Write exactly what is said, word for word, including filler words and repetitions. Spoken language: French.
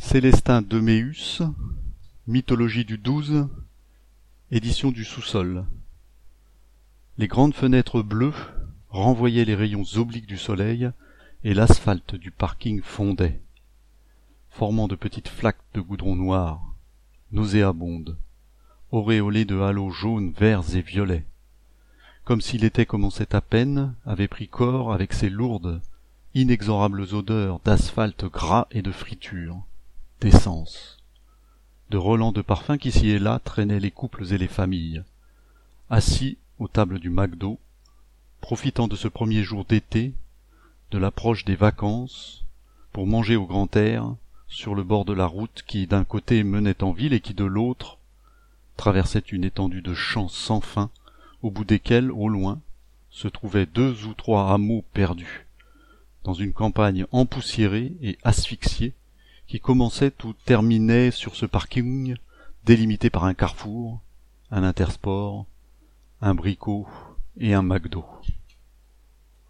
Célestin Deméus, Mythologie du douze, édition du sous-sol. Les grandes fenêtres bleues renvoyaient les rayons obliques du soleil et l'asphalte du parking fondait, formant de petites flaques de goudron noir, nauséabondes, auréolées de halos jaunes, verts et violets, comme si l'été commençait à peine, avait pris corps avec ses lourdes, inexorables odeurs d'asphalte gras et de friture, d'essence, de relents de parfum qui, et là, traînaient les couples et les familles, assis aux tables du McDo, profitant de ce premier jour d'été, de l'approche des vacances, pour manger au grand air, sur le bord de la route qui d'un côté menait en ville et qui de l'autre traversait une étendue de champs sans fin, au bout desquels, au loin, se trouvaient deux ou trois hameaux perdus, dans une campagne empoussiérée et asphyxiée, qui commençait ou terminait sur ce parking délimité par un carrefour, un intersport, un bricot et un McDo.